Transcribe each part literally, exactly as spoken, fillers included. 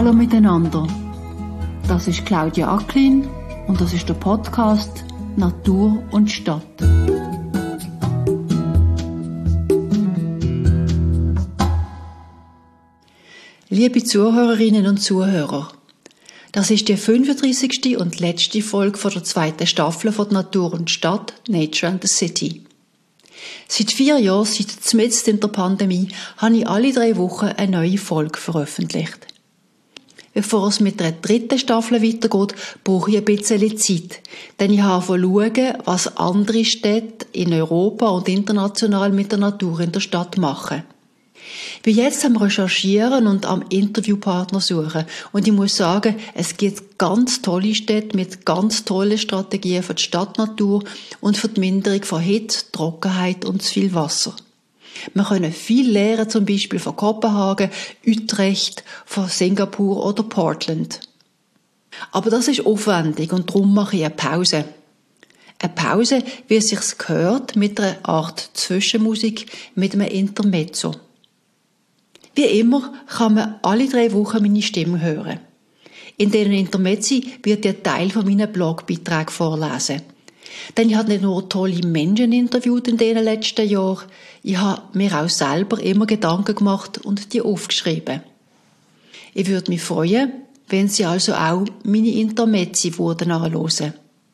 Hallo miteinander. Das ist Claudia Acklin und das ist der Podcast Natur und Stadt. Liebe Zuhörerinnen und Zuhörer, das ist die fünfunddreissigste und letzte Folge von der zweiten Staffel von Natur und Stadt, Nature and the City. Seit vier Jahren, seit mitten in der Pandemie, habe ich alle drei Wochen eine neue Folge veröffentlicht. Bevor es mit der dritten Staffel weitergeht, brauche ich ein bisschen Zeit, denn ich habe schauen, was andere Städte in Europa und international mit der Natur in der Stadt machen. Ich bin jetzt am Recherchieren und am Interviewpartner suchen. Und ich muss sagen, es gibt ganz tolle Städte mit ganz tollen Strategien für die Stadtnatur und für die Minderung von Hitze, Trockenheit und zu viel Wasser. Wir können viel lernen, zum Beispiel von Kopenhagen, Utrecht, von Singapur oder Portland. Aber das ist aufwendig und darum mache ich eine Pause. Eine Pause, wie es sich gehört, mit einer Art Zwischenmusik, mit einem Intermezzo. Wie immer kann man alle drei Wochen meine Stimme hören. In diesen Intermezzi wird ein Teil von meinen Blogbeiträgen vorlesen. Denn ich habe nicht nur tolle Menschen interviewt in diesen letzten Jahren, ich habe mir auch selber immer Gedanken gemacht und die aufgeschrieben. Ich würde mich freuen, wenn Sie also auch meine Intermezzi würden anhören.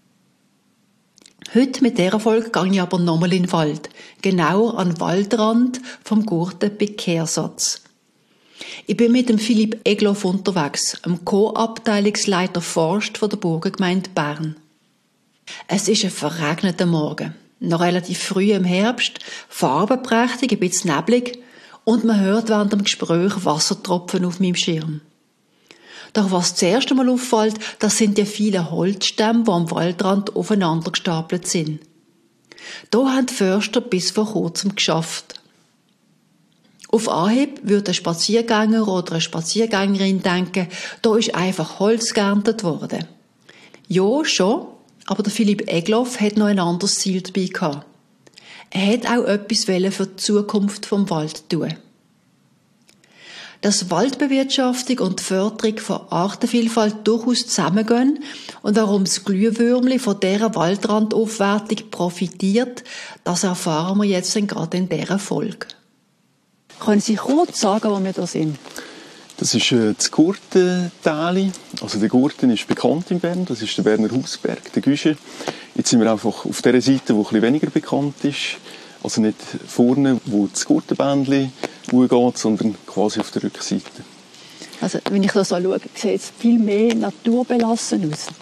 Heute mit dieser Folge gehe ich aber nochmal in den Wald, genauer an den Waldrand vom Gurten bei Kehrsatz. Ich bin mit dem Philipp Egloff unterwegs, dem Co-Abteilungsleiter Forst von der Burgergemeinde Bern. Es ist ein verregneter Morgen, noch relativ früh im Herbst, farbenprächtig, ein bisschen neblig und man hört während dem Gespräch Wassertropfen auf meinem Schirm. Doch was zuerst einmal auffällt, das sind die vielen Holzstämme, die am Waldrand aufeinander gestapelt sind. Da haben die Förster bis vor kurzem geschafft. Auf Anhieb würde ein Spaziergänger oder eine Spaziergängerin denken, da ist einfach Holz geerntet worden. Ja, schon, aber der Philipp Egloff hat noch ein anderes Ziel dabei gehabt. Er hat auch etwas für die Zukunft vom Wald tun. Dass Waldbewirtschaftung und die Förderung von Artenvielfalt durchaus zusammengehen und warum das Glühwürmli von dieser Waldrandaufwertung profitiert, das erfahren wir jetzt gerade in dieser Folge. Können Sie kurz sagen, wo wir da sind? Das ist äh, das Gurtental. Also der Gurten ist bekannt in Bern. Das ist der Berner Hausberg, der Güsche. Jetzt sind wir einfach auf der Seite, die ein bisschen weniger bekannt ist. Also nicht vorne, wo das Gurtenbändchen geht, sondern quasi auf der Rückseite. Also wenn ich das so schaue, sieht es viel mehr naturbelassen aus.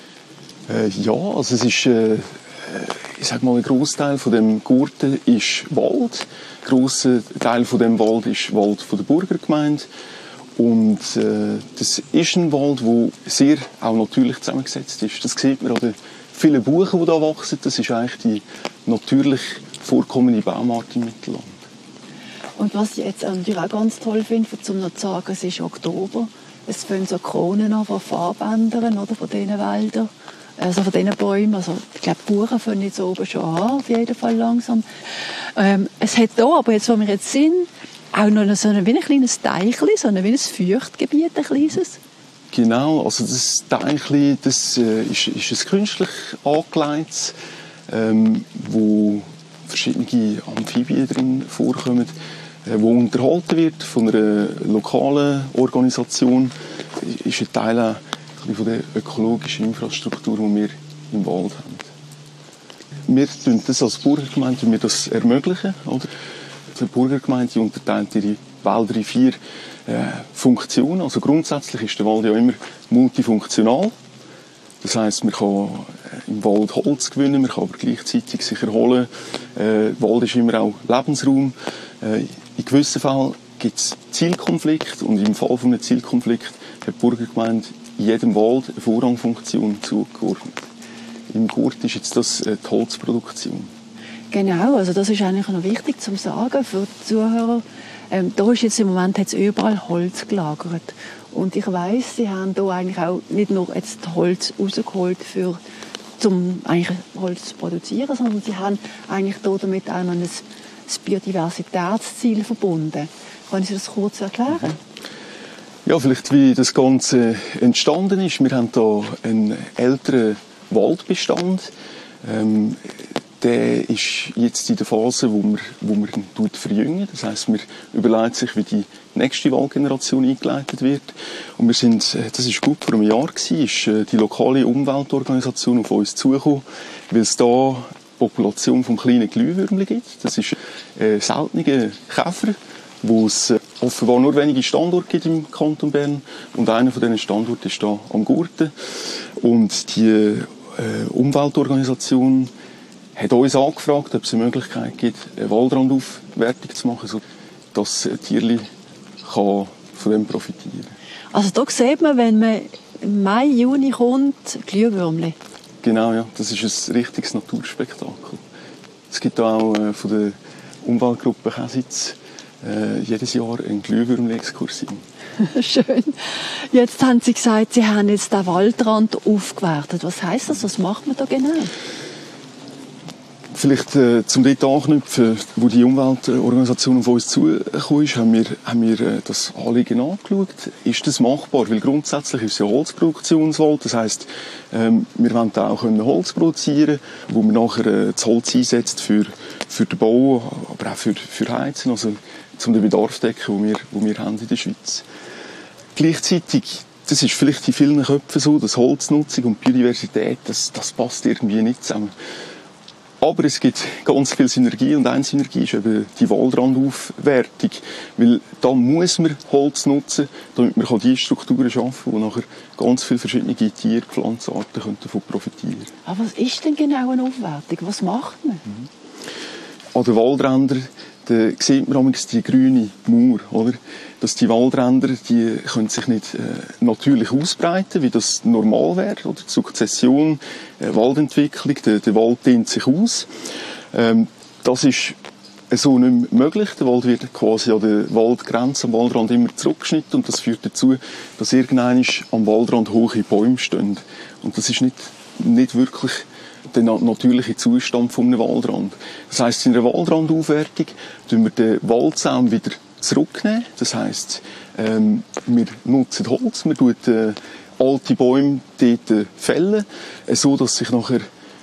Äh, ja, also es ist... Äh, Ich sage mal, ein Grossteil von dem Gurten ist Wald. Ein grosser Teil von dem Wald ist Wald von der Burgergemeinde. Und äh, das ist ein Wald, der sehr auch natürlich zusammengesetzt ist. Das sieht man an den vielen Buchen, die da wachsen. Das ist eigentlich die natürlich vorkommende Baumart im Mittelland. Und was ich jetzt natürlich auch ganz toll finde, um noch zu sagen, es ist Oktober. Es fangen so Kronen an von Farbbändern oder von diesen Wäldern. Also von diesen Bäumen, also ich glaube, die Buchen fangen jetzt oben schon an, auf jeden Fall langsam. Ähm, es hat hier, aber jetzt, wo wir jetzt sind, auch noch so ein, wie ein kleines Teichchen, so ein, wie ein Feuchtgebiet, ein kleines. Genau, also das Teichchen, das äh, ist, ist ein künstlich angelegtes, ähm, wo verschiedene Amphibien drin vorkommen, äh, wo unterhalten wird von einer lokalen Organisation, ist ein Teil auch von der ökologischen Infrastruktur, die wir im Wald haben. Wir tun das als Burgergemeinde wir das ermöglichen. Oder? Die Burgergemeinde unterteilt ihre Wälder in vier äh, Funktionen. Also grundsätzlich ist der Wald ja immer multifunktional. Das heisst, man kann im Wald Holz gewinnen, man kann aber gleichzeitig sich erholen. Äh, der Wald ist immer auch Lebensraum. Äh, in gewissen Fällen gibt es Zielkonflikte und im Fall von einem Zielkonflikt hat die Burgergemeinde in jedem Wald eine Vorrangfunktion zugeordnet. Im Gurt ist jetzt das die Holzproduktion. Genau, also das ist eigentlich noch wichtig zu sagen für die Zuhörer. Ähm, da ist jetzt im Moment hat's überall Holz gelagert. Und ich weiss, sie haben hier eigentlich auch nicht nur jetzt Holz rausgeholt, für, um eigentlich Holz zu produzieren, sondern sie haben eigentlich damit auch noch ein, ein Biodiversitätsziel verbunden. Können Sie das kurz erklären? Ja, vielleicht wie das Ganze entstanden ist. Wir haben hier einen älteren Waldbestand. Ähm, der ist jetzt in der Phase, wo man, wo man ihn verjüngen. Das heisst, man überlegt sich, wie die nächste Waldgeneration eingeleitet wird. Und wir sind, das ist gut vor einem Jahr gewesen, ist die lokale Umweltorganisation auf uns zugekommen, weil es da Population von kleinen Glühwürmchen gibt. Das ist ein seltener Käfer, wo es offenbar nur wenige Standorte gibt im Kanton Bern. Und einer von diesen Standorten ist hier am Gurten. Und die äh, Umweltorganisation hat uns angefragt, ob es eine Möglichkeit gibt, eine Waldrandaufwertung zu machen, sodass das Tierli kann von dem profitieren kann. Also da sieht man, wenn man im Mai, Juni kommt, Glühwürmchen. Genau, ja. Das ist ein richtiges Naturspektakel. Es gibt auch äh, von der Umweltgruppe Käsitz äh, jedes Jahr eine Glühwürmchen-Exkursion. Schön. Jetzt haben Sie gesagt, Sie haben jetzt den Waldrand aufgewertet. Was heisst das? Was macht man da genau? Vielleicht äh, zum dort anknüpfen, wo die Umweltorganisation auf uns zugekommen ist, haben wir, haben wir äh, das Anliegen angeschaut. Ist das machbar? Weil grundsätzlich ist es ja Holzproduktionswald. Das heisst, ähm, wir wollen auch können Holz produzieren, wo man nachher äh, das Holz einsetzt für, für den Bau, aber auch für, für Heizen, also um den Bedarf zu decken, den wir, den wir haben in der Schweiz. Gleichzeitig, das ist vielleicht in vielen Köpfen so, dass Holznutzung und Biodiversität, das, das passt irgendwie nicht zusammen. Aber es gibt ganz viel Synergie und eine Synergie ist eben die Waldrandaufwertung. Weil da muss man Holz nutzen, damit man die Strukturen schaffen kann, wo nachher ganz viele verschiedene Tier- und Pflanzenarten davon profitieren können. Aber was ist denn genau eine Aufwertung? Was macht man? Mhm. An den Wäldrändern da sieht man manchmal die grüne Mauer, oder? Dass die Waldränder, die können sich nicht äh, natürlich ausbreiten, wie das normal wäre, oder? Die Sukzession, äh, Waldentwicklung, der, der Wald dehnt sich aus. Ähm, das ist so nicht mehr möglich. Der Wald wird quasi an der Waldgrenze, am Waldrand immer zurückgeschnitten und das führt dazu, dass irgendwann am Waldrand hohe Bäume stehen. Und das ist nicht, nicht wirklich der natürliche Zustand eines Waldrand. Das heisst, in einer Waldrandaufwertung tun wir den Waldsaum wieder zurücknehmen. Das heisst, ähm, wir nutzen Holz, wir tun äh, alte Bäume dort fällen, äh, so dass sich nachher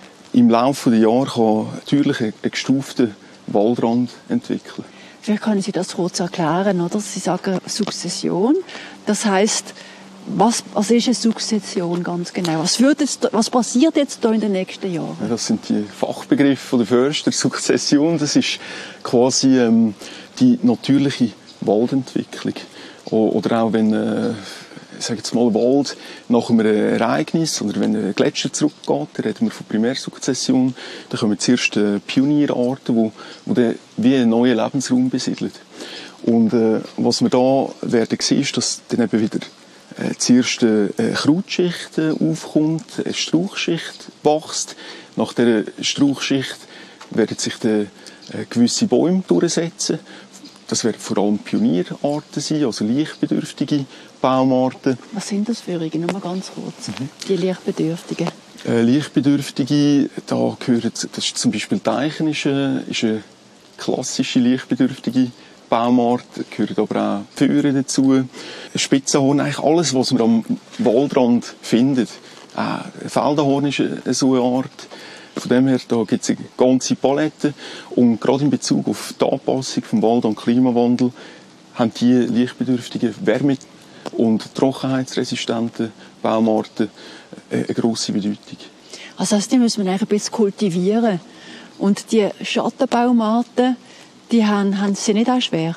im Laufe der Jahre kann natürlich ein, ein gestufter Waldrand entwickeln. Vielleicht können Sie das kurz erklären, oder? Sie sagen Sukzession. Das heisst, Was, was ist eine Sukzession ganz genau? Was, wird jetzt, was passiert jetzt da in den nächsten Jahren? Ja, das sind die Fachbegriffe der Förster. Sukzession, das ist quasi ähm, die natürliche Waldentwicklung. Oder auch wenn, äh, ich sage jetzt mal, Wald nach einem Ereignis oder wenn ein Gletscher zurückgeht, dann reden wir von Primärsukzession, dann kommen zuerst äh, Pionierarten, die, die dann wie einen neuen Lebensraum besiedeln. Und äh, was wir da werden sehen, ist, dass dann eben wieder Äh, zuerst eine Krautschicht äh, aufkommt, eine Strauchschicht wächst. Nach dieser Strauchschicht werden sich dann äh, gewisse Bäume durchsetzen. Das werden vor allem Pionierarten sein, also lichtbedürftige Baumarten. Was sind das für Irrige? Nur mal ganz kurz. Mhm. Die lichtbedürftigen. Äh, lichtbedürftige, da gehören, das ist zum Beispiel Teichen, ist eine, ist eine klassische lichtbedürftige Baumart, gehören aber auch Föhren dazu, Spitzenhorn, eigentlich alles, was man am Waldrand findet. Äh, Feldenhorn ist eine, so eine Art. Von dem her, da gibt es eine ganze Palette. Und gerade in Bezug auf die Anpassung vom Wald an den Klimawandel haben die lichtbedürftigen Wärme- und trockenheitsresistenten Baumarten eine, eine grosse Bedeutung. Also das müssen wir eigentlich ein bisschen kultivieren. Und die Schattenbaumarten, die haben, haben sie nicht auch schwer?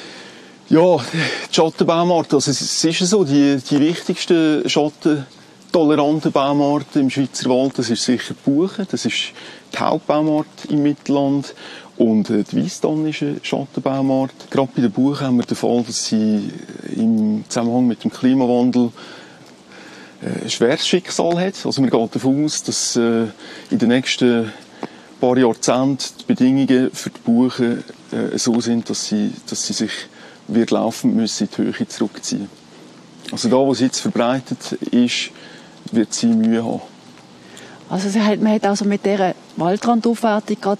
Ja, die Schattenbaumarten, also es ist so, die, die wichtigsten schattentoleranten Baumarten im Schweizer Wald, das ist sicher die Buche, das ist die Hauptbaumart im Mittelland und die Weisstanne ist eine Schattenbaumart. Gerade bei der Buche haben wir den Fall, dass sie im Zusammenhang mit dem Klimawandel ein schweres Schicksal hat. Also man geht davon aus, dass in den nächsten paar Jahrzehnten die Bedingungen für die Buche äh, so sind, dass sie, dass sie sich wird laufend müssen in die Höhe zurückziehen. Also da, wo sie jetzt verbreitet ist, wird sie Mühe haben. Also man hat also mit dieser Waldrandaufwertung gerade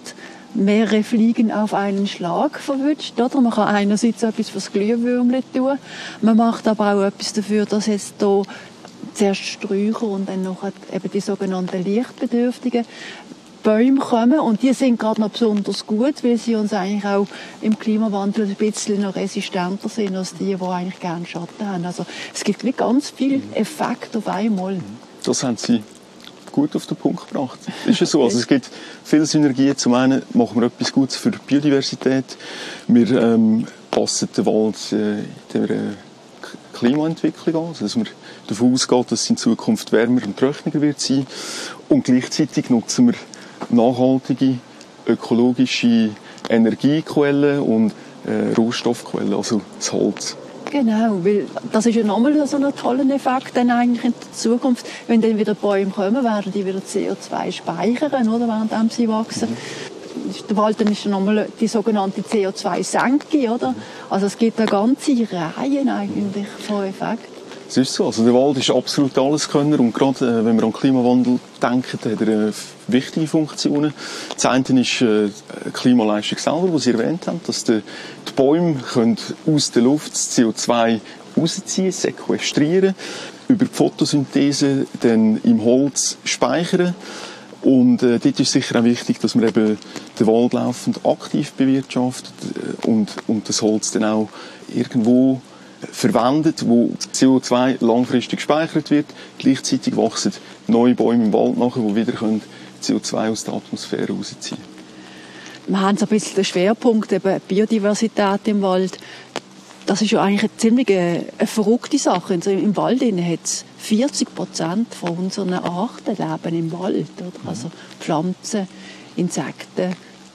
mehrere Fliegen auf einen Schlag verwünscht, oder? Man kann einerseits etwas fürs Glühwürmchen tun, man macht aber auch etwas dafür, dass jetzt hier zuerst Sträucher und dann noch eben die sogenannten lichtbedürftigen Bäume kommen. Und die sind gerade noch besonders gut, weil sie uns eigentlich auch im Klimawandel ein bisschen noch resistenter sind als die, die eigentlich gerne Schatten haben. Also es gibt wie ganz viel Effekt auf einmal. Das haben Sie gut auf den Punkt gebracht. Ist es so? Also es gibt viele Synergien. Zum einen machen wir etwas Gutes für die Biodiversität. Wir ähm, passen den Wald äh, der äh, Klimaentwicklung an, also dass man davon ausgeht, dass es in Zukunft wärmer und trockener wird sein. Und gleichzeitig nutzen wir nachhaltige, ökologische Energiequellen und äh, Rohstoffquellen, also das Holz. Genau, weil das ist ja nochmal so ein toller Effekt dann eigentlich in der Zukunft. Wenn dann wieder Bäume kommen, werden die wieder C O zwei speichern, oder, während sie wachsen. Mhm. Der Wald dann ist dann nochmal die sogenannte C O zwei Senke, oder? Also es gibt eine ganze Reihe eigentlich von Effekten. Es ist so. Also der Wald ist absolut Alleskönner und gerade äh, wenn wir an den Klimawandel denken, hat er äh, wichtige Funktionen. Das eine ist äh, die Klimaleistung selber, die Sie erwähnt haben, dass die, die Bäume können aus der Luft das C O zwei rausziehen, sequestrieren, über die Photosynthese dann im Holz speichern. Und äh, dort ist sicher auch wichtig, dass man eben den Wald laufend aktiv bewirtschaftet äh, und, und das Holz dann auch irgendwo verwendet, wo C O zwei langfristig gespeichert wird. Gleichzeitig wachsen neue Bäume im Wald nachher, die wieder C O zwei aus der Atmosphäre rausziehen können. Wir haben so ein bisschen den Schwerpunkt eben Biodiversität im Wald. Das ist ja eigentlich eine ziemlich eine, eine verrückte Sache. Also im Wald hat es vierzig Prozent von unseren Arten leben im Wald. Oder? Also Pflanzen, Insekten,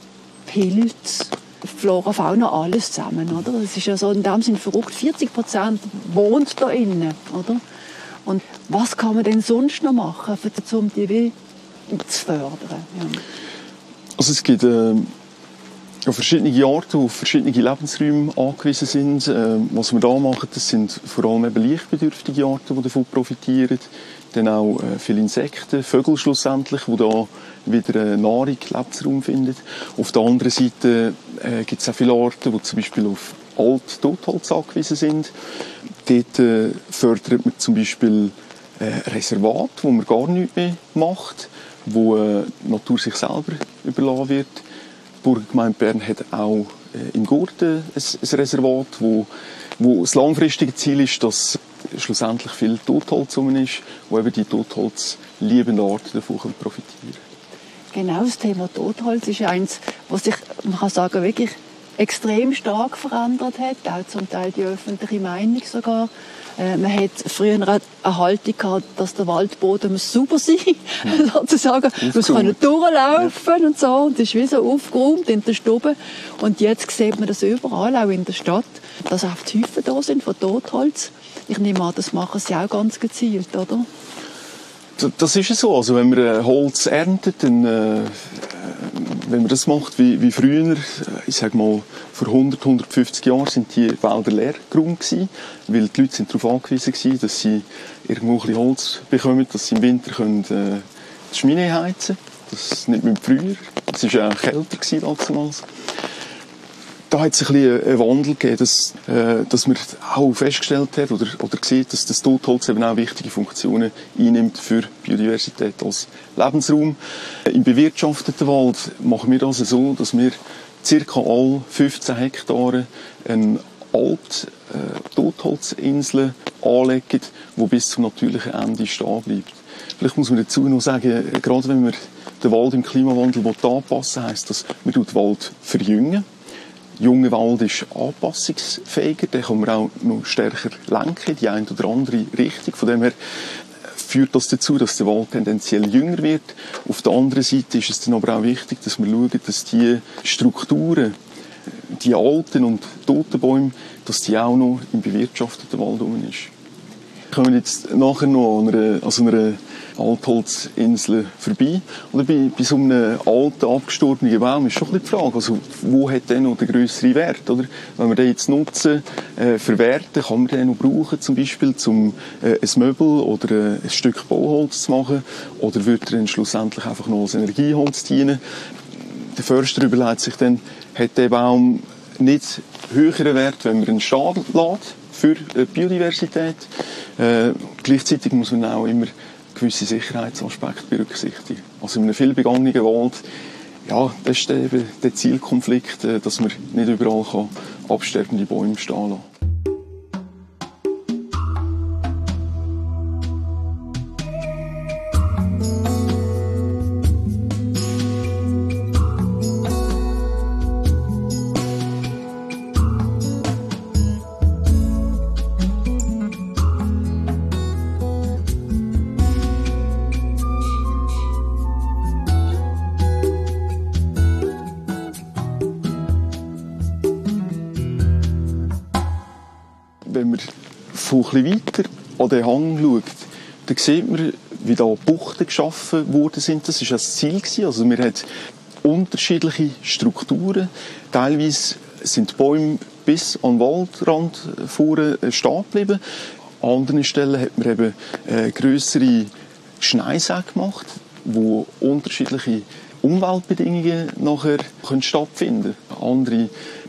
Pilze, Flora, Fauna, alles zusammen. Oder? Das ist ja so in dem Sinne verrückt. vierzig Prozent wohnt da innen. Oder? Und was kann man denn sonst noch machen, um die Will zu fördern? Ja. Also es gibt äh, verschiedene Arten, die auf verschiedene Lebensräume angewiesen sind. Äh, was wir da machen, das sind vor allem eben lichtbedürftige Arten, die davon profitieren. Dann auch äh, viele Insekten, Vögel schlussendlich, die da wieder äh, Nahrung, Lebensraum finden. Auf der anderen Seite äh, gibt es auch viele Arten, die zum Beispiel auf Alt-Totholz angewiesen sind. Dort äh, fördert man zum Beispiel äh, Reservat, wo man gar nichts mehr macht, wo äh, die Natur sich selber überlassen wird. Die Burgergemeinde Bern hat auch äh, im Gurten ein, ein Reservat, wo, wo das langfristige Ziel ist, dass schlussendlich viel Totholz rum ist, wo eben die totholzliebenden Arten davon profitieren können. Genau, das Thema Totholz ist eins, was sich, man kann sagen, wirklich extrem stark verändert hat, auch zum Teil die öffentliche Meinung sogar. Äh, man hat früher eine Haltung gehabt, dass der Waldboden muss sauber sein muss, sozusagen. Man kann durchlaufen ja. und so, und es ist wie so aufgeräumt in der Stube. Und jetzt sieht man das überall, auch in der Stadt, dass auch die Häufen da sind von Totholz. Ich nehme an, das machen sie auch ganz gezielt, oder? Das ist ja so. Also wenn man Holz erntet, dann, äh, wenn man das macht wie, wie früher, ich sage mal, vor hundert, hundertfünfzig Jahren sind die Wälder leergeräumt gewesen, weil die Leute sind darauf angewiesen waren, dass sie irgendwo ein bisschen Holz bekommen, dass sie im Winter können, äh, die Schmine heizen können. Das ist nicht mehr früher. Es war auch kälter damals. Da hat es ein bisschen einen Wandel gegeben, dass, äh, dass man auch festgestellt hat oder, oder sieht, dass das Totholz eben auch wichtige Funktionen einnimmt für Biodiversität als Lebensraum. Im bewirtschafteten Wald machen wir das so, dass wir ca. alle fünfzehn Hektare eine alte äh, Totholzinsel anlegen, die bis zum natürlichen Ende stehen bleibt. Vielleicht muss man dazu noch sagen, gerade wenn wir den Wald im Klimawandel anpassen will, heisst das, man tut den Wald verjüngen. Junger Wald ist anpassungsfähiger, den kann man auch noch stärker lenken in die eine oder andere Richtung. Von dem her führt das dazu, dass der Wald tendenziell jünger wird. Auf der anderen Seite ist es dann aber auch wichtig, dass wir schauen, dass die Strukturen, die alten und toten Bäume, dass die auch noch im bewirtschafteten Wald rum ist. Wir kommen jetzt nachher noch an einer, an so einer Altholzinsel vorbei. Oder bei, bei so einem alten, abgestorbenen Baum ist schon ein bisschen die Frage, also, wo hat der noch den grösseren Wert? Oder? Wenn wir den jetzt nutzen, äh, verwerten, kann man den noch brauchen, zum Beispiel, um äh, ein Möbel oder äh, ein Stück Bauholz zu machen? Oder wird er dann schlussendlich einfach noch als Energieholz dienen? der Förster überlegt sich dann, hat der Baum nicht höheren Wert, wenn man ihn stehen lässt für Biodiversität. Äh, gleichzeitig muss man auch immer gewisse Sicherheitsaspekte berücksichtigen. Also in einem viel begangenen Wald, ja, das ist eben der Zielkonflikt, dass man nicht überall kann absterbende Bäume stehen lassen. Wenn man von ein bisschen weiter an den Hang schaut, dann sieht man, wie da Buchten geschaffen worden sind. Das war das Ziel. Also wir haben unterschiedliche Strukturen. Teilweise sind die Bäume bis an den Waldrand vorne stehen geblieben. An anderen Stellen hat man eben äh, grössere Schneisäge gemacht, wo unterschiedliche Umweltbedingungen nachher können stattfinden können. Andere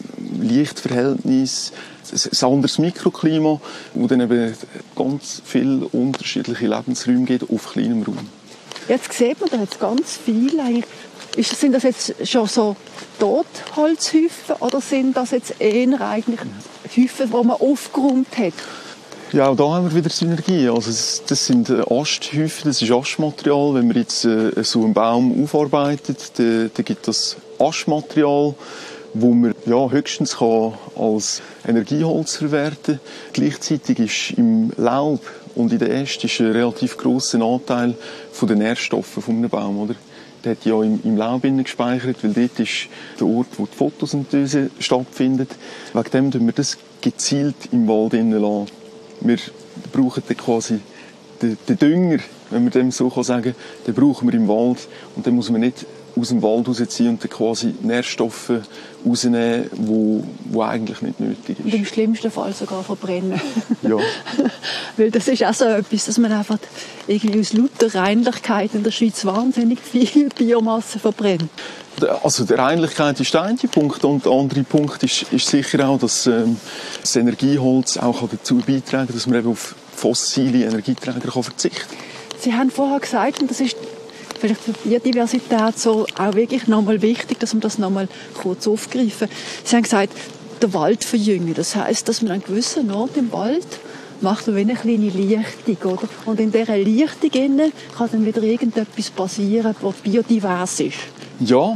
Lichtverhältnisse, ein anderes Mikroklima, wo dann eben ganz viele unterschiedliche Lebensräume gibt auf kleinem Raum. Jetzt sieht man da jetzt ganz viel. Ist, sind das jetzt schon so Totholzhäufen oder sind das jetzt eher eigentlich Häufen, die man aufgeräumt hat? Ja, auch da haben wir wieder Synergie. Also das sind Asthäufen, das ist Aschmaterial. Wenn man jetzt so einen Baum aufarbeitet, dann, dann gibt das Aschmaterial, wo man ja, höchstens kann als Energieholz verwerten kann. Gleichzeitig ist im Laub und in den Ästen ist ein relativ grosser Anteil von den Nährstoffen von einem Baum. Oder? Der hat ja im, im Laub gespeichert, weil dort ist der Ort, wo die Photosynthese stattfindet. Wegen dem tun wir das gezielt im Wald lassen. Wir brauchen dann quasi den, den Dünger, wenn man dem so sagen kann, den brauchen wir im Wald. Und dann muss man nicht aus dem Wald rausziehen und dann quasi Nährstoffe rausnehmen, wo, wo eigentlich nicht nötig ist. Und im schlimmsten Fall sogar verbrennen. Ja. Weil das ist auch so etwas, dass man einfach irgendwie aus lauter Reinlichkeit in der Schweiz wahnsinnig viel Biomasse verbrennt. Also die Reinlichkeit ist der eine Punkt und der andere Punkt ist, ist sicher auch, dass ähm, das Energieholz auch dazu beitragen kann, dass man eben auf fossile Energieträger kann verzichten kann. Sie haben vorher gesagt, und das ist vielleicht für die Biodiversität so auch wirklich nochmal wichtig, dass wir das nochmal kurz aufgreifen. Sie haben gesagt, der Wald verjüngen. Das heisst, dass man an gewissen Orten im Wald macht man wie eine kleine Lichtung, oder? Und in dieser Lichtung kann dann wieder irgendetwas passieren, was biodivers ist. Ja,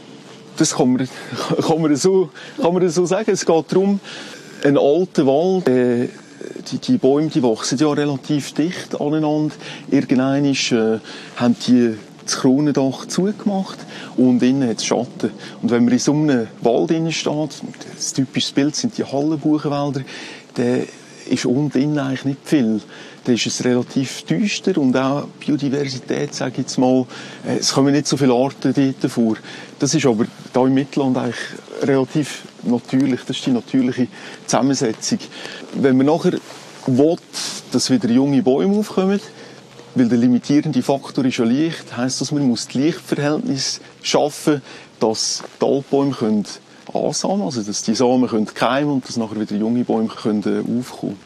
das kann man, kann man, so, kann man so sagen. Es geht darum, ein alter Wald, äh, die, die Bäume die wachsen ja relativ dicht aneinander. Irgendwann ist, äh, haben die das Kronendach zugemacht und innen hat es Schatten. Und wenn man in so einem Wald innen steht, das typische Bild sind die Hallenbuchenwälder, dann ist unten innen eigentlich nicht viel. Da ist es relativ düster und auch Biodiversität, sage ich jetzt mal, es kommen nicht so viele Arten dort vor. Das ist aber hier im Mittelland eigentlich relativ natürlich, das ist die natürliche Zusammensetzung. Wenn man nachher will, dass wieder junge Bäume aufkommen, weil der limitierende Faktor ist ja Licht, heisst das, man muss das Lichtverhältnis schaffen, dass die Altbäume können ansamen, also dass die Samen können keimen und dass nachher wieder junge Bäume können aufkommen.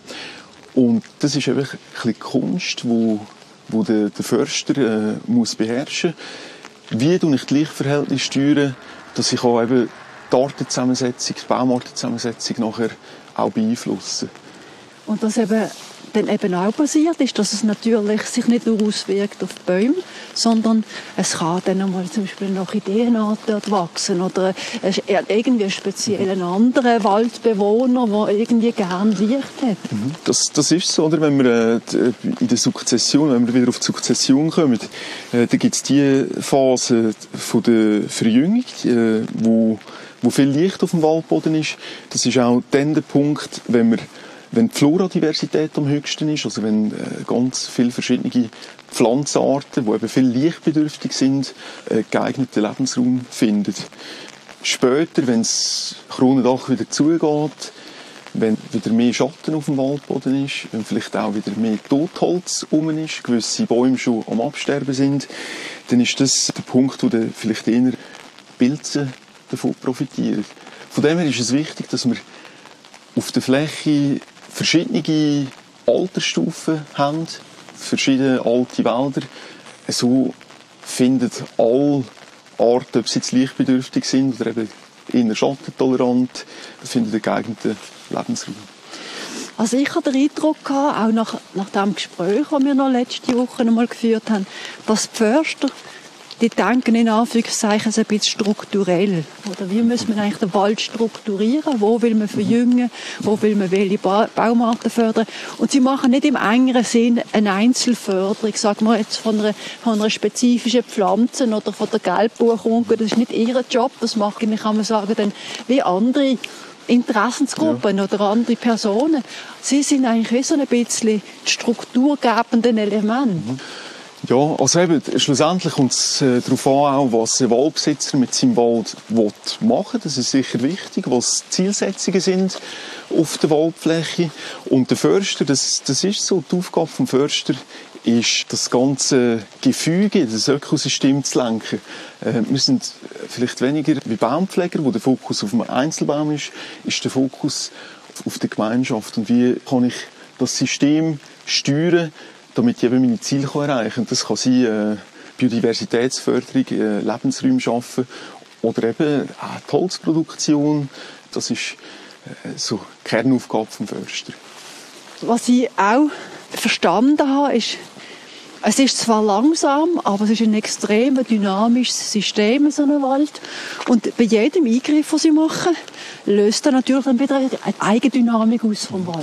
Und das ist einfach ein bisschen Kunst, wo, wo der, der Förster äh, muss beherrschen. Wie tue ich das Lichtverhältnis steuern, dass ich auch eben die Artenzusammensetzung, die Baumartenzusammensetzung nachher auch beeinflussen. Und was eben dann eben auch passiert ist, dass es natürlich sich nicht nur auswirkt auf die Bäume, sondern es kann dann einmal zum Beispiel eine Orchideenart dort wachsen oder irgendwie einen speziellen anderen Waldbewohner, der irgendwie gerne Licht hat. Das, das ist so, oder? Wenn wir äh, in der Sukzession, wenn wir wieder auf die Sukzession kommen, äh, da gibt es die Phase von der Verjüngung, äh, wo, wo viel Licht auf dem Waldboden ist. Das ist auch dann der Punkt, wenn wir Wenn die Floradiversität am höchsten ist, also wenn äh, ganz viele verschiedene Pflanzenarten, die eben viel lichtbedürftig sind, äh, geeigneten Lebensraum finden. Später, wenn das Kronendach wieder zugeht, wenn wieder mehr Schatten auf dem Waldboden ist, wenn vielleicht auch wieder mehr Totholz rum ist, gewisse Bäume schon am Absterben sind, dann ist das der Punkt, wo dann vielleicht eher Pilze davon profitieren. Von dem her ist es wichtig, dass wir auf der Fläche verschiedene Altersstufen haben, verschiedene alte Wälder. So finden alle Arten, ob sie jetzt lichtbedürftig sind oder eben eher schattentolerant, finden einen geeigneten Lebensraum. Also ich hatte den Eindruck gehabt, auch nach, nach dem Gespräch, das wir noch letzte Woche einmal geführt haben, dass die Förster, die denken in Anführungszeichen ein bisschen strukturell. Oder wie muss man eigentlich den Wald strukturieren? Wo will man verjüngen? Wo will man welche ba- Baumarten fördern? Und sie machen nicht im engeren Sinn eine Einzelförderung, sagen wir jetzt von einer, von einer spezifischen Pflanze oder von der Gelbbuchrunke. Das ist nicht ihr Job. Das machen, kann man sagen, dann wie andere Interessensgruppen ja. oder andere Personen. Sie sind eigentlich wie so ein bisschen die strukturgebenden Elemente. Mhm. Ja, also eben, schlussendlich kommt es äh, darauf an, auch, was ein Waldbesitzer mit seinem Wald will machen. Das ist sicher wichtig, was die Zielsetzungen sind auf der Waldfläche. Und der Förster, das, das ist so, die Aufgabe vom Förster ist, das ganze Gefüge, das Ökosystem zu lenken. Äh, wir sind vielleicht weniger wie Baumpfleger, wo der Fokus auf dem Einzelbaum ist, ist der Fokus auf der Gemeinschaft. Und wie kann ich das System steuern, damit ich eben meine Ziele erreichen kann. Das kann sein, äh, Biodiversitätsförderung, äh, Lebensräume schaffen oder eben auch die Holzproduktion. Das ist äh, so die Kernaufgabe vom Förster. Was ich auch verstanden habe, ist, es ist zwar langsam, aber es ist ein extrem dynamisches System, so ein Wald. Und bei jedem Eingriff, den sie machen, löst er natürlich dann wieder eine Eigendynamik aus vom Wald.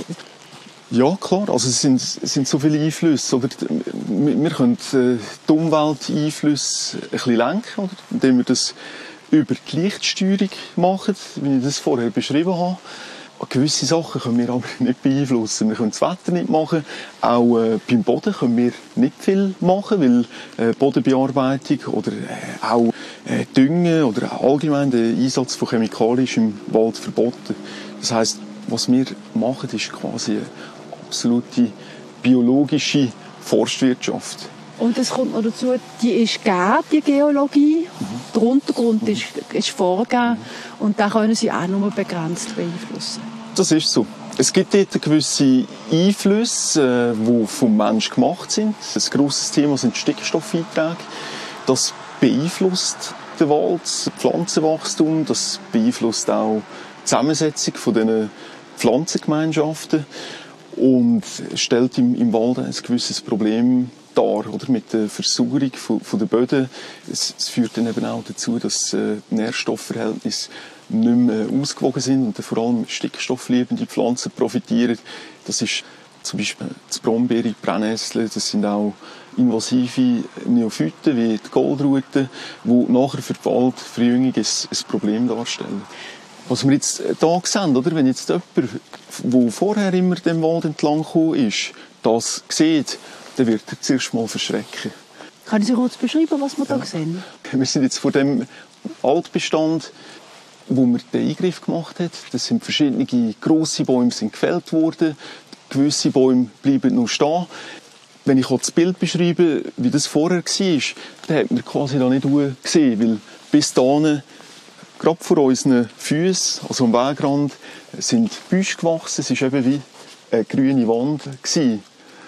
Ja, klar. Also es sind, es sind so viele Einflüsse. Oder wir, wir können äh, die Umwelteinflüsse ein bisschen lenken, oder? Indem wir das über die Lichtsteuerung machen, wie ich das vorher beschrieben habe. Gewisse Sachen können wir aber nicht beeinflussen. Wir können das Wetter nicht machen. Auch äh, beim Boden können wir nicht viel machen, weil äh, Bodenbearbeitung oder äh, auch äh, Düngen oder allgemein der Einsatz von Chemikalien ist im Wald verboten. Das heisst, was wir machen, ist quasi eine absolute biologische Forstwirtschaft. Und es kommt noch dazu, die ist gegeben, die Geologie. Mhm. Der Untergrund mhm. ist, ist vorgegeben. Mhm. Und da können sie auch nur begrenzt beeinflussen. Das ist so. Es gibt dort gewisse Einflüsse, die vom Menschen gemacht sind. Ein grosses Thema sind Stickstoffeinträge. Das beeinflusst den Wald, das Pflanzenwachstum. Das beeinflusst auch die Zusammensetzung von diesen Pflanzengemeinschaften und stellt im, im Wald ein gewisses Problem dar, oder, mit der Versauerung von, von der Böden. Es, es führt dann eben auch dazu, dass äh, die Nährstoffverhältnisse nicht mehr ausgewogen sind und vor allem stickstoffliebende Pflanzen profitieren. Das ist zum Beispiel die Brombeere, die Brennnessel, das sind auch invasive Neophyten wie die Goldrute, die nachher für die Waldverjüngung ein, ein Problem darstellen. Was wir jetzt hier sehen, oder? Wenn jetzt jemand, der vorher immer dem Wald entlang gekommen ist, das sieht, dann wird er zuerst mal verschrecken. Können Sie kurz beschreiben, was wir ja. hier sehen? Wir sind jetzt vor dem Altbestand, wo man den Eingriff gemacht hat. Das sind verschiedene grosse Bäume sind gefällt worden. Gewisse Bäume bleiben noch stehen. Wenn ich das Bild beschreibe, wie das vorher war, dann hat man quasi da nicht gesehen, weil bis dahin gerade vor unseren Füßen, also am Wegrand, sind Büsche gewachsen. Es war eben wie eine grüne Wand gewesen.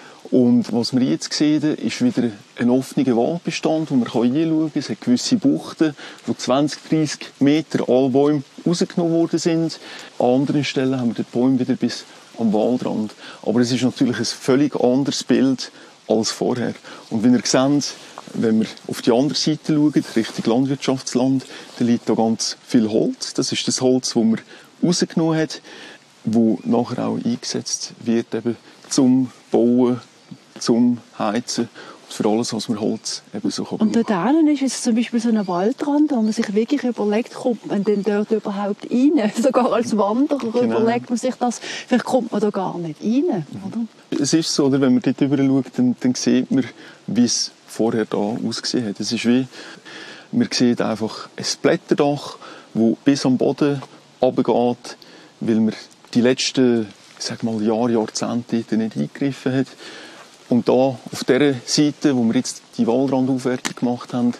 Und was wir jetzt sehen, ist wieder ein offener Waldbestand, wo man hinschauen kann. Es hat gewisse Buchten, wo zwanzig, dreissig Meter alle Bäume rausgenommen worden sind. An anderen Stellen haben wir die Bäume wieder bis am Waldrand. Aber es ist natürlich ein völlig anderes Bild als vorher. Und wie ihr seht, wenn wir auf die andere Seite schauen, Richtung Landwirtschaftsland, dann liegt da ganz viel Holz. Das ist das Holz, das man rausgenommen hat, das nachher auch eingesetzt wird, eben zum Bauen, zum Heizen und für alles, was man Holz eben so kann. Und dort hinten ist jetzt zum Beispiel so ein Waldrand, wo man sich wirklich überlegt, kommt man denn dort überhaupt rein? Sogar als Wanderer genau. überlegt man sich das, vielleicht kommt man da gar nicht rein, oder? Es ist so, oder? Wenn man dort drüber schaut, dann, dann sieht man, wie es vorher da ausgesehen hat. Es ist wie, man sieht einfach ein Blätterdach, das bis am Boden runtergeht, weil man die letzten, ich sag mal, Jahre, Jahrzehnte nicht eingegriffen hat. Und da, auf dieser Seite, wo wir jetzt die Waldrandaufwertung gemacht haben,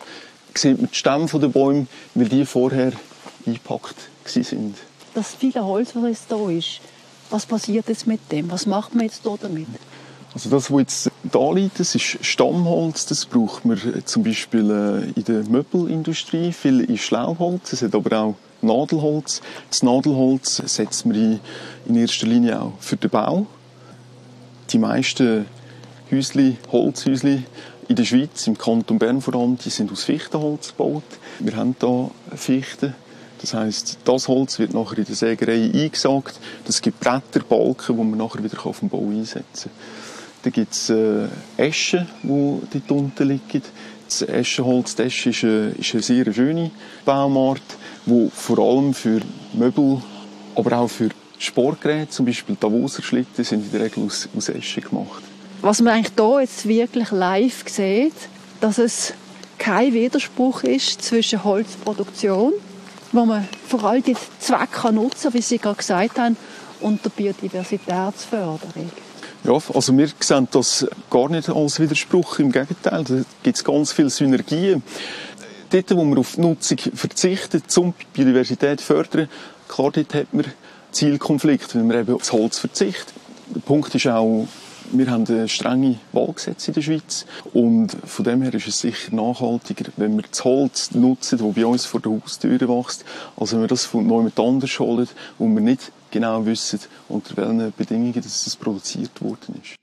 sieht man die Stämme der Bäume, weil die vorher eingepackt waren. Das viele Holz, das jetzt da ist, was passiert jetzt mit dem? Was macht man jetzt da damit? Also das, was jetzt da liegt, das ist Stammholz. Das braucht man zum Beispiel in der Möbelindustrie, viel in Schlauholz. Es hat aber auch Nadelholz. Das Nadelholz setzt man in, in erster Linie auch für den Bau. Die meisten Häusli, Holzhäusli in der Schweiz, im Kanton Bern vor allem, die sind aus Fichtenholz gebaut. Wir haben hier Fichten. Das heisst, das Holz wird nachher in der Sägerei eingesagt. Das gibt Bretter, Balken, die man nachher wieder auf dem Bau einsetzen kann. Dann gibt es äh, Eschen, die dort unten liegen. Das Eschenholz, das Esche ist eine, ist eine sehr schöne Baumart, die vor allem für Möbel, aber auch für Sportgeräte, zum Beispiel Davoser Schlitten, sind in der Regel aus, aus Esche gemacht. Was man eigentlich hier jetzt wirklich live sieht, dass es kein Widerspruch ist zwischen Holzproduktion, wo man vor allem die Zwecke nutzen kann, wie Sie gerade gesagt haben, und der Biodiversitätsförderung. Ja, also wir sehen das gar nicht als Widerspruch, im Gegenteil, da gibt es ganz viele Synergien. Dort, wo man auf die Nutzung verzichtet, um die Biodiversität zu fördern, klar, dort hat man Zielkonflikte, weil man eben aufs Holz verzichtet. Der Punkt ist auch, wir haben strenge Waldgesetze in der Schweiz und von dem her ist es sicher nachhaltiger, wenn wir das Holz nutzen, das bei uns vor der Haustür wächst, als wenn wir das von jemand anders holen, wo wir nicht genau wissen, unter welchen Bedingungen das produziert worden ist.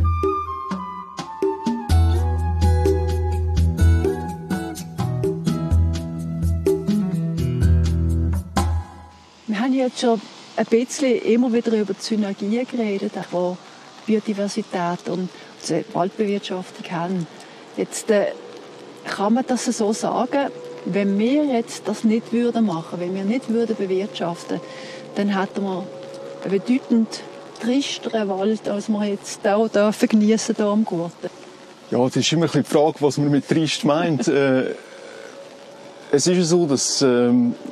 Wir haben jetzt schon ein bisschen immer wieder über die Synergien geredet, die Biodiversität und die Waldbewirtschaftung haben. Jetzt äh, kann man das so sagen, wenn wir jetzt das nicht würden machen, wenn wir nicht würden bewirtschaften, dann hätten wir einen bedeutend tristeren Wald, als wir jetzt auch dürfen geniessen hier am Gurten. Ja, das ist immer ein bisschen die Frage, was man mit trist meint. äh, es ist ja so, dass äh,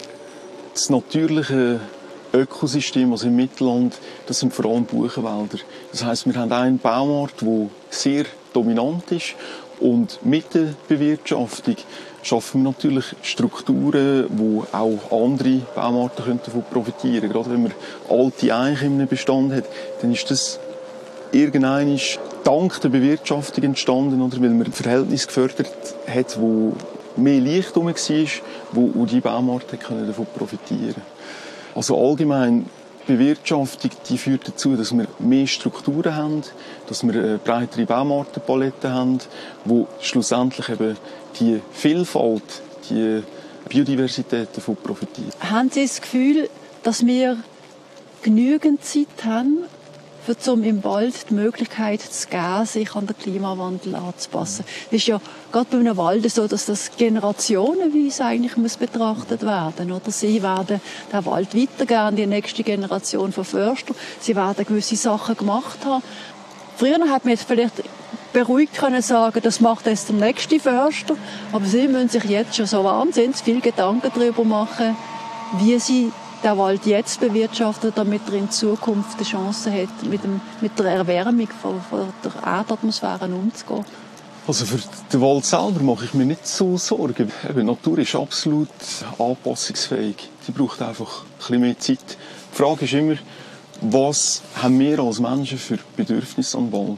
das natürliche Ökosystem, also im Mittelland, das sind vor allem Buchenwälder. Das heisst, wir haben einen Baumart, der sehr dominant ist, und mit der Bewirtschaftung schaffen wir natürlich Strukturen, wo auch andere Baumarten davon profitieren können. Gerade wenn man alte Eichen in einem Bestand hat, dann ist das irgendwann dank der Bewirtschaftung entstanden, oder weil man ein Verhältnis gefördert hat, wo mehr Licht herum war, wo, wo die Baumarten davon profitieren können. Also allgemein, die Bewirtschaftung, die führt dazu, dass wir mehr Strukturen haben, dass wir eine breitere Baumartenpalette haben, wo schlussendlich eben die Vielfalt, die Biodiversität davon profitiert. Haben Sie das Gefühl, dass wir genügend Zeit haben, für um im Wald die Möglichkeit zu geben, sich an den Klimawandel anzupassen? Es ist ja gerade bei einem Wald so, dass das generationenweise eigentlich muss betrachtet werden muss. Sie werden den Wald weitergeben an die nächste Generation von Förstern. Sie werden gewisse Sachen gemacht haben. Früher hat man jetzt vielleicht beruhigt können sagen, das macht jetzt der nächste Förster. Aber Sie müssen sich jetzt schon so wahnsinnig viel Gedanken darüber machen, wie Sie den Wald jetzt bewirtschaften, damit er in Zukunft eine Chance hat, mit, dem, mit der Erwärmung von, von der Erdatmosphäre umzugehen. Also für den Wald selber mache ich mir nicht so Sorgen. Die Natur ist absolut anpassungsfähig. Sie braucht einfach ein bisschen mehr Zeit. Die Frage ist immer, was haben wir als Menschen für Bedürfnisse an Wald?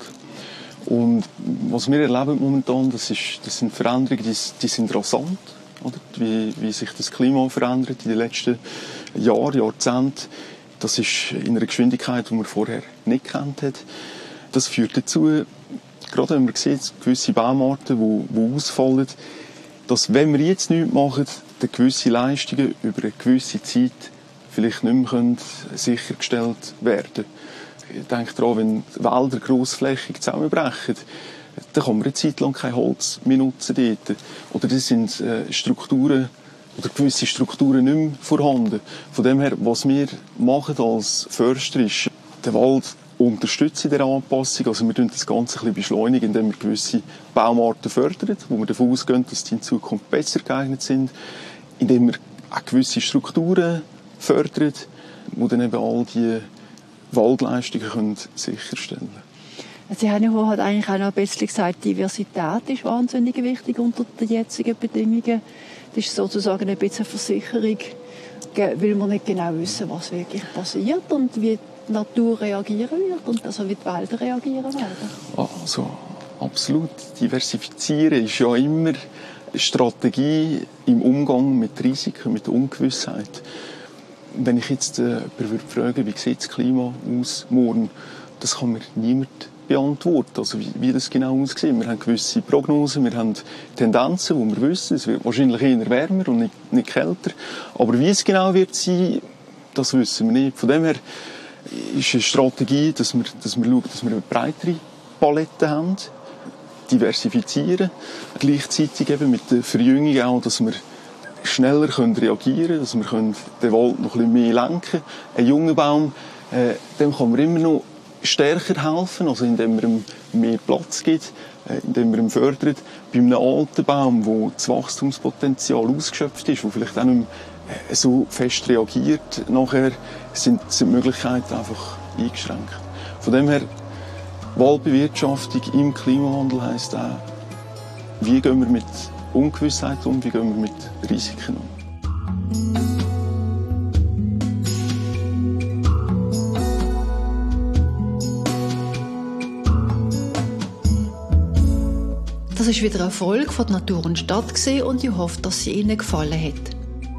Und was wir erleben momentan, das, ist, das sind Veränderungen, die, die sind rasant. Oder? Wie, wie sich das Klima verändert in den letzten Jahren, Jahrzehnten. Das ist in einer Geschwindigkeit, die man vorher nicht gekannt hat. Das führt dazu, gerade wenn man sieht, gewisse Baumarten, die, die ausfallen, dass, wenn wir jetzt nichts machen, dann gewisse Leistungen über eine gewisse Zeit vielleicht nicht mehr sichergestellt werden können. Ich denke daran, wenn Wälder grossflächig zusammenbrechen, dann kann man eine Zeit lang kein Holz mehr nutzen dort. Oder das sind äh, Strukturen, oder gewisse Strukturen nicht mehr vorhanden. Von dem her, was wir machen als Förster, ist den Wald unterstützen in der Anpassung. Also wir tun das Ganze ein bisschen beschleunigen, indem wir gewisse Baumarten fördern, wo wir davon ausgehen, dass die in Zukunft besser geeignet sind, indem wir auch gewisse Strukturen fördern, die dann eben all die Waldleistungen können sicherstellen können. Sie haben ja halt eigentlich auch noch ein bisschen gesagt, Diversität ist wahnsinnig wichtig unter den jetzigen Bedingungen. Das ist sozusagen ein bisschen eine Versicherung, weil wir nicht genau wissen, was wirklich passiert und wie die Natur reagieren wird und also wie die Wälder reagieren werden. Also, absolut. Diversifizieren ist ja immer eine Strategie im Umgang mit Risiken, mit Ungewissheit. Wenn ich jetzt äh, jemanden frage, wie sieht das Klima aus morgen, das kann mir niemand beantworten, also wie, wie das genau aussieht. Wir haben gewisse Prognosen, wir haben Tendenzen, die wir wissen, es wird wahrscheinlich eher wärmer und nicht, nicht kälter. Aber wie es genau wird sein, das wissen wir nicht. Von dem her ist eine Strategie, dass wir, dass wir schauen, dass wir eine breitere Palette haben, diversifizieren, gleichzeitig eben mit der Verjüngung auch, dass wir schneller können reagieren können, dass wir können den Wald noch ein bisschen mehr lenken können. Ein junger Baum, äh, dem kann man immer noch stärker helfen, also indem man ihm mehr Platz gibt, äh, indem man ihn fördert. Bei einem alten Baum, wo das Wachstumspotenzial ausgeschöpft ist, wo vielleicht auch nicht mehr äh, so fest reagiert, nachher sind, sind die Möglichkeiten einfach eingeschränkt. Von dem her, Waldbewirtschaftung im Klimawandel heisst auch, wie gehen wir mit Ungewissheit um, wie gehen wir mit Risiken um. Das war wieder eine Folge von Natur und Stadt und ich hoffe, dass sie Ihnen gefallen hat.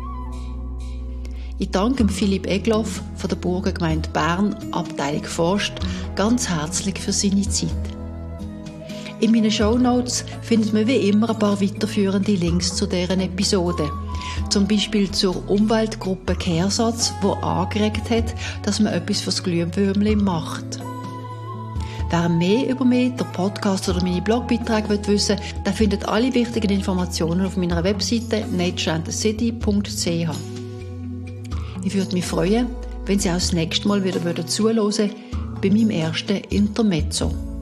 Ich danke Philipp Egloff von der Burgergemeinde Bern, Abteilung Forst, ganz herzlich für seine Zeit. In meinen Shownotes findet man wie immer ein paar weiterführende Links zu deren Episode. Zum Beispiel zur Umweltgruppe Kehrsatz, die angeregt hat, dass man etwas fürs Glühwürmli macht. Wer mehr über mich, den Podcast oder meine Blogbeiträge wissen will, der findet alle wichtigen Informationen auf meiner Webseite nature and the city punkt c h. Ich würde mich freuen, wenn Sie auch das nächste Mal wieder zuhören bei meinem ersten Intermezzo.